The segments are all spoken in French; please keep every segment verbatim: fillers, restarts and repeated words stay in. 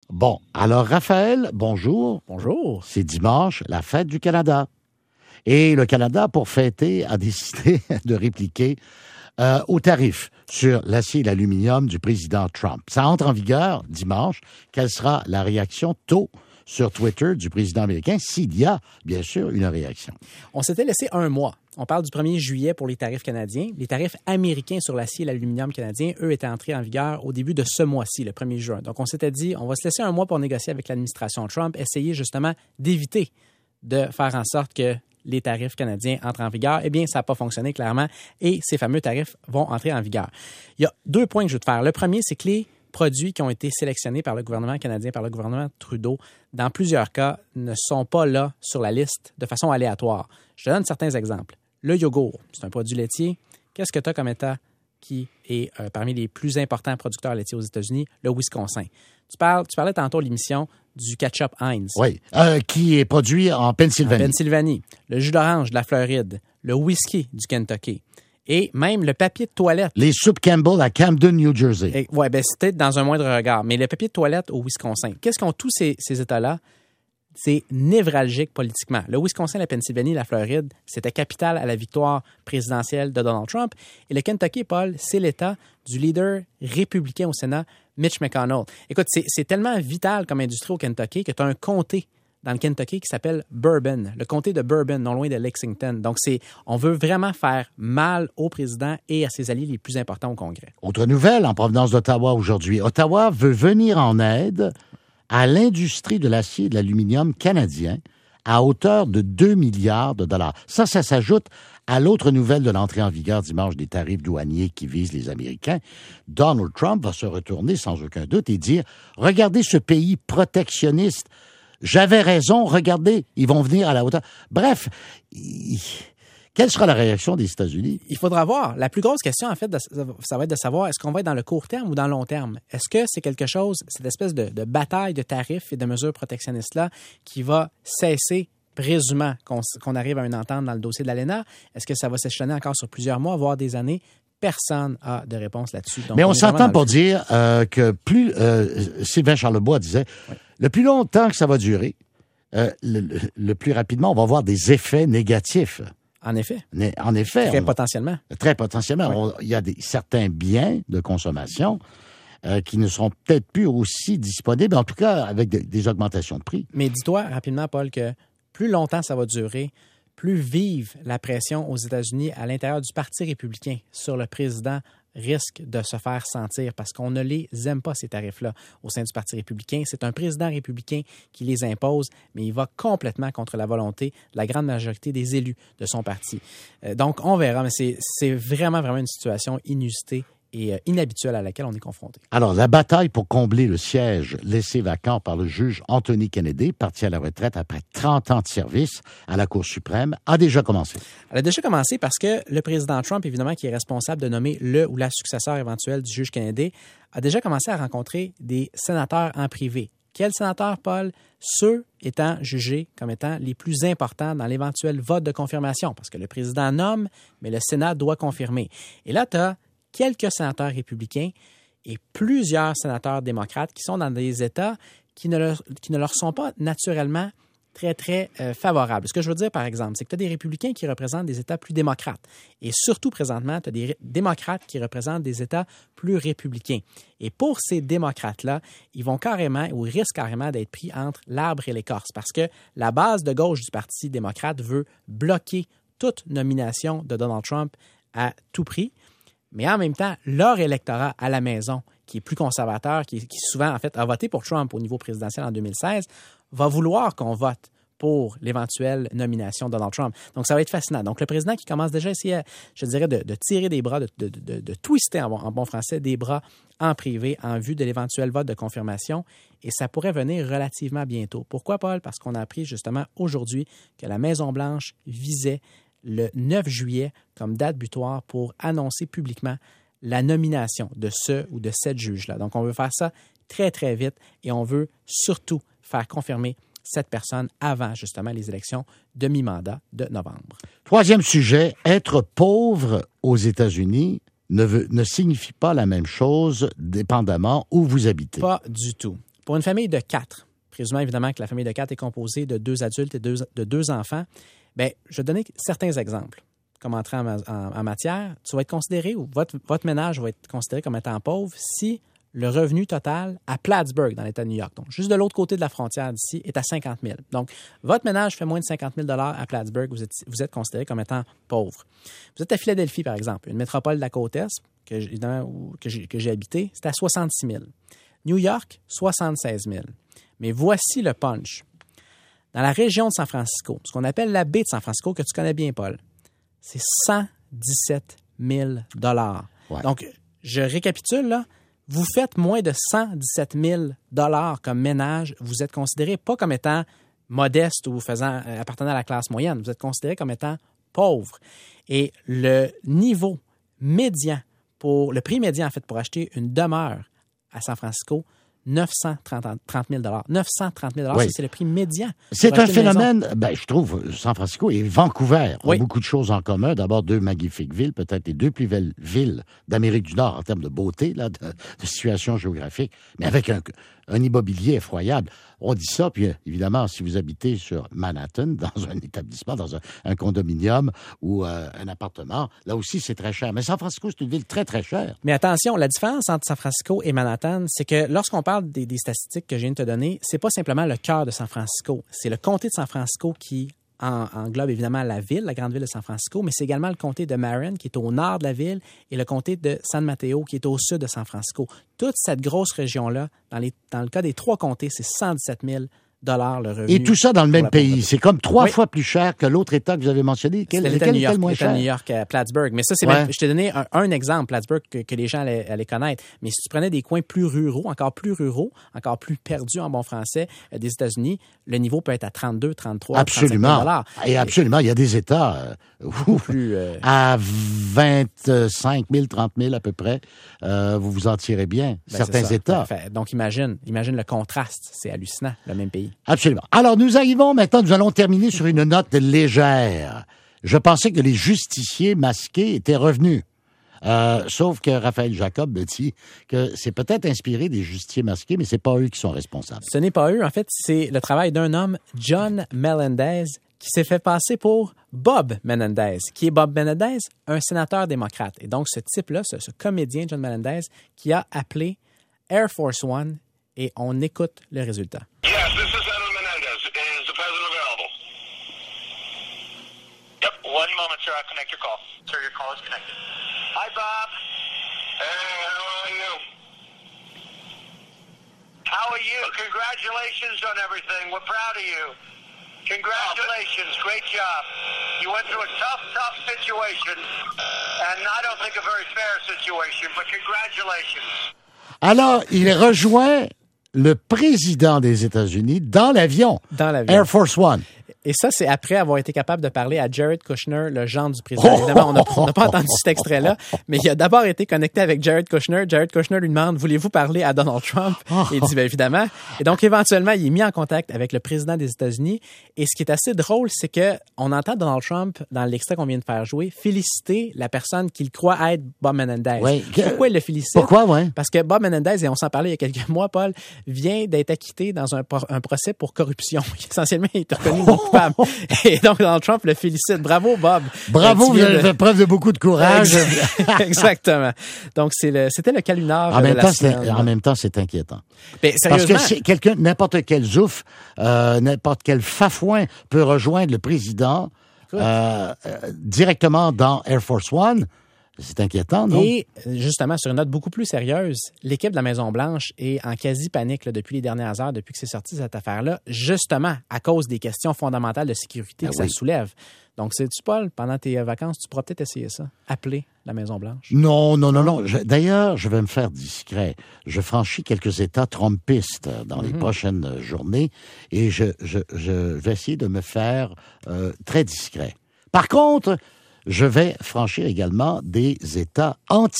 Bon, alors Raphaël, bonjour. Bonjour. C'est dimanche, la fête du Canada. Et le Canada, pour fêter, a décidé de répliquer euh, aux tarifs sur l'acier et l'aluminium du président Trump. Ça entre en vigueur dimanche. Quelle sera la réaction tôt sur Twitter du président américain, s'il y a, bien sûr, une réaction? On s'était laissé un mois. On parle du premier juillet pour les tarifs canadiens. Les tarifs américains sur l'acier et l'aluminium canadien, eux, étaient entrés en vigueur au début de ce mois-ci, le premier juin. Donc, on s'était dit, on va se laisser un mois pour négocier avec l'administration Trump, essayer justement d'éviter de faire en sorte que les tarifs canadiens entrent en vigueur. Eh bien, ça n'a pas fonctionné clairement et ces fameux tarifs vont entrer en vigueur. Il y a deux points que je veux te faire. Le premier, c'est que les produits qui ont été sélectionnés par le gouvernement canadien, par le gouvernement Trudeau, dans plusieurs cas, ne sont pas là sur la liste de façon aléatoire. Je te donne certains exemples. Le yogourt, c'est un produit laitier. Qu'est-ce que tu as comme État qui est euh, parmi les plus importants producteurs laitiers aux États-Unis? Le Wisconsin. Tu, parles, tu parlais tantôt à l'émission du ketchup Heinz. Oui, euh, qui est produit en Pennsylvanie. En Pennsylvanie. Le jus d'orange de la Floride. Le whisky du Kentucky. Et même le papier de toilette. Les soupes Campbell à Camden, New Jersey. Oui, bien, c'était dans un moindre regard. Mais le papier de toilette au Wisconsin. Qu'est-ce qu'ont tous ces, ces États-là? C'est névralgique politiquement. Le Wisconsin, la Pennsylvanie, la Floride, c'était capital à la victoire présidentielle de Donald Trump. Et le Kentucky, Paul, c'est l'État du leader républicain au Sénat, Mitch McConnell. Écoute, c'est, c'est tellement vital comme industrie au Kentucky que tu as un comté dans le Kentucky qui s'appelle Bourbon, le comté de Bourbon, non loin de Lexington. Donc, c'est, on veut vraiment faire mal au président et à ses alliés les plus importants au Congrès. Autre nouvelle en provenance d'Ottawa aujourd'hui. Ottawa veut venir en aide à l'industrie de l'acier et de l'aluminium canadien à hauteur de deux milliards de dollars. Ça, ça s'ajoute à l'autre nouvelle de l'entrée en vigueur dimanche des tarifs douaniers qui visent les Américains. Donald Trump va se retourner sans aucun doute et dire « Regardez ce pays protectionniste. J'avais raison, regardez, ils vont venir à la hauteur. » Bref, il... quelle sera la réaction des États-Unis? Il faudra voir. La plus grosse question, en fait, ça va être de savoir est-ce qu'on va être dans le court terme ou dans le long terme? Est-ce que c'est quelque chose, cette espèce de, de bataille de tarifs et de mesures protectionnistes-là qui va cesser, présumant qu'on, qu'on arrive à une entente dans le dossier de l'A L E N A? Est-ce que ça va s'échelonner encore sur plusieurs mois, voire des années? Personne n'a de réponse là-dessus. Donc, Mais on, on s'entend pour le... dire euh, que plus, euh, Sylvain Charlebois disait, oui. le plus longtemps que ça va durer, euh, le, le, le plus rapidement, on va voir des effets négatifs. En effet. En effet. Très on, potentiellement. Très potentiellement. Oui. Il y a des, certains biens de consommation euh, qui ne seront peut-être plus aussi disponibles, en tout cas avec des, des augmentations de prix. Mais dis-toi rapidement, Paul, que plus longtemps ça va durer, plus vive la pression aux États-Unis à l'intérieur du Parti républicain sur le président risque de se faire sentir parce qu'on ne les aime pas, ces tarifs-là, au sein du Parti républicain. C'est un président républicain qui les impose, mais il va complètement contre la volonté de la grande majorité des élus de son parti. Euh, donc, on verra, mais c'est, c'est vraiment, vraiment une situation inusitée et euh, inhabituelle à laquelle on est confronté. Alors, la bataille pour combler le siège laissé vacant par le juge Anthony Kennedy, parti à la retraite après trente ans de service à la Cour suprême, a déjà commencé. Elle a déjà commencé parce que le président Trump, évidemment, qui est responsable de nommer le ou la successeur éventuel du juge Kennedy, a déjà commencé à rencontrer des sénateurs en privé. Quels sénateurs, Paul? Ceux étant jugés comme étant les plus importants dans l'éventuel vote de confirmation, parce que le président nomme, mais le Sénat doit confirmer. Et là, tu as quelques sénateurs républicains et plusieurs sénateurs démocrates qui sont dans des États qui ne leur, qui ne leur sont pas naturellement très, très euh, favorables. Ce que je veux dire, par exemple, c'est que tu as des républicains qui représentent des États plus démocrates. Et surtout, présentement, tu as des ré- démocrates qui représentent des États plus républicains. Et pour ces démocrates-là, ils vont carrément, ou risquent carrément d'être pris entre l'arbre et l'écorce, parce que la base de gauche du Parti démocrate veut bloquer toute nomination de Donald Trump à tout prix. Mais en même temps, leur électorat à la maison, qui est plus conservateur, qui, qui souvent, en fait, a voté pour Trump au niveau présidentiel en deux mille seize, va vouloir qu'on vote pour l'éventuelle nomination de Donald Trump. Donc, ça va être fascinant. Donc, le président qui commence déjà à essayer, je dirais, de, de tirer des bras, de, de, de, de twister en bon, en bon français des bras en privé en vue de l'éventuel vote de confirmation. Et ça pourrait venir relativement bientôt. Pourquoi, Paul? Parce qu'on a appris justement aujourd'hui que la Maison-Blanche visait le neuf juillet comme date butoir pour annoncer publiquement la nomination de ce ou de cette juge-là. Donc, on veut faire ça très, très vite et on veut surtout faire confirmer cette personne avant, justement, les élections de mi-mandat de novembre. Troisième sujet, être pauvre aux États-Unis ne, veut, ne signifie pas la même chose dépendamment où vous habitez. Pas du tout. Pour une famille de quatre, présumant évidemment que la famille de quatre est composée de deux adultes et deux, de deux enfants, bien, je vais donner certains exemples. Comme entrée en, en, en matière, tu vas être considéré, ou votre, votre ménage va être considéré comme étant pauvre si le revenu total à Plattsburgh, dans l'État de New York, donc juste de l'autre côté de la frontière d'ici, est à cinquante mille. Donc, votre ménage fait moins de cinquante mille à Plattsburgh, vous êtes, vous êtes considéré comme étant pauvre. Vous êtes à Philadelphie, par exemple, une métropole de la côte Est que j'ai, que j'ai, que j'ai habité, c'est à soixante-six mille. New York, soixante-seize mille. Mais voici le punch. Dans la région de San Francisco, ce qu'on appelle la baie de San Francisco, que tu connais bien, Paul, c'est cent dix-sept mille dollars. Ouais. Donc, je récapitule, là. Vous faites moins de cent dix-sept mille dollars comme ménage, vous êtes considéré pas comme étant modeste ou faisant, appartenant à la classe moyenne, vous êtes considéré comme étant pauvre. Et le niveau médian, pour le prix médian, en fait, pour acheter une demeure à San Francisco, neuf cent trente mille dollars. neuf cent trente mille dollars, oui. Ça, c'est le prix médian. C'est un phénomène, ben, je trouve, San Francisco et Vancouver ont oui. beaucoup de choses en commun. D'abord, deux magnifiques villes, peut-être les deux plus belles villes d'Amérique du Nord en termes de beauté, là, de, de situation géographique, mais avec un, un immobilier effroyable. On dit ça, puis évidemment, si vous habitez sur Manhattan, dans un établissement, dans un, un condominium ou euh, un appartement, là aussi, c'est très cher. Mais San Francisco, c'est une ville très, très chère. Mais attention, la différence entre San Francisco et Manhattan, c'est que lorsqu'on parle des, des statistiques que je viens de te donner, c'est pas simplement le cœur de San Francisco. C'est le comté de San Francisco qui en, englobe évidemment la ville, la grande ville de San Francisco, mais c'est également le comté de Marin, qui est au nord de la ville, et le comté de San Mateo, qui est au sud de San Francisco. Toute cette grosse région-là, dans, les, dans le cas des trois comtés, c'est cent dix-sept mille dollars le revenu. Et tout ça dans le même pays. C'est comme trois oui. fois plus cher que l'autre État que vous avez mentionné. Quel, l'État lequel de New York, est le moins l'État cher? de New York à Plattsburgh. Mais ça, c'est ouais. même, je t'ai donné un, un exemple, Plattsburgh, que, que les gens allaient, allaient connaître. Mais si tu prenais des coins plus ruraux, encore plus ruraux, encore plus perdus en bon français euh, des États-Unis, le niveau peut être à trente-deux, trente-trois, absolument. trente-cinq mille dollars. Et absolument. Il y a des États euh, où, plus, euh... à vingt-cinq mille, trente mille à peu près, euh, vous vous en tirez bien. Ben, certains États. Parfait. Donc, imagine, imagine le contraste. C'est hallucinant, le même pays. Absolument. Alors, nous arrivons maintenant, nous allons terminer sur une note légère. Je pensais que les justiciers masqués étaient revenus. Euh, sauf que Raphaël Jacob me dit que c'est peut-être inspiré des justiciers masqués, mais c'est pas eux qui sont responsables. Ce n'est pas eux. En fait, c'est le travail d'un homme, John Melendez, qui s'est fait passer pour Bob Menendez. Qui est Bob Menendez? Un sénateur démocrate. Et donc, ce type-là, ce, ce comédien, John Melendez, qui a appelé Air Force One, et on écoute le résultat. Yes, this is Edwin Menendez. Is the president available? Yep, one moment, sir. I'll connect your call. Sir, your call is connected. Hi, Bob. Hey, how are you? How are you? Congratulations on everything. We're proud of you. Congratulations. Great job. You went through a tough, tough situation, and I don't think a very fair situation, but congratulations. Alors, il rejoint le président des États-Unis dans l'avion. Dans l'avion. Air Force One. Et ça, c'est après avoir été capable de parler à Jared Kushner, le gendre du président. Évidemment, on n'a on n'a pas entendu cet extrait-là, mais il a d'abord été connecté avec Jared Kushner. Jared Kushner lui demande « Voulez-vous parler à Donald Trump? » Et il dit « Bien évidemment. » Et donc, éventuellement, il est mis en contact avec le président des États-Unis. Et ce qui est assez drôle, c'est que on entend Donald Trump, dans l'extrait qu'on vient de faire jouer, féliciter la personne qu'il croit être Bob Menendez. Oui. Pourquoi il le félicite? Pourquoi, oui? Parce que Bob Menendez, et on s'en parlait il y a quelques mois, Paul, vient d'être acquitté dans un, un procès pour corruption. Essentiellement, il est reconnu non coupable. Et donc, Donald Trump le félicite. Bravo, Bob. Bravo, vous avez de... fait preuve de beaucoup de courage. Exactement. Donc, c'est le, c'était le calunar en de même la temps, semaine. En même temps, c'est inquiétant. Mais, parce que c'est quelqu'un, n'importe quel zouf, euh, n'importe quel fafouin peut rejoindre le président euh, euh, directement dans Air Force One. C'est inquiétant, non? Et justement, sur une note beaucoup plus sérieuse, l'équipe de la Maison-Blanche est en quasi-panique là, depuis les dernières heures, depuis que c'est sorti cette affaire-là, justement à cause des questions fondamentales de sécurité ah que oui. ça soulève. Donc, sais-tu, Paul, pendant tes vacances, tu pourras peut-être essayer ça, appeler la Maison-Blanche. Non, non, non, non. Je, d'ailleurs, je vais me faire discret. Je franchis quelques états trumpistes dans mm-hmm. les prochaines journées et je, je, je vais essayer de me faire euh, très discret. Par contre, je vais franchir également des États anti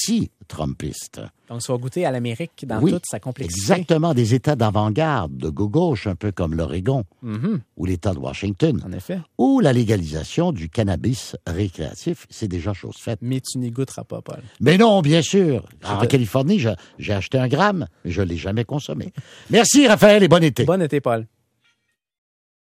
Trumpistes. Donc, ça va goûter à l'Amérique dans Oui, toute sa complexité. Exactement, des États d'avant-garde, de gauche, un peu comme l'Oregon Mm-hmm. ou l'État de Washington, En effet. ou la légalisation du cannabis récréatif. C'est déjà chose faite. Mais tu n'y goûteras pas, Paul. Mais non, bien sûr. En te- Californie, je- j'ai acheté un gramme, mais je ne l'ai jamais consommé. Merci, Raphaël, et bon été. Bon été, Paul.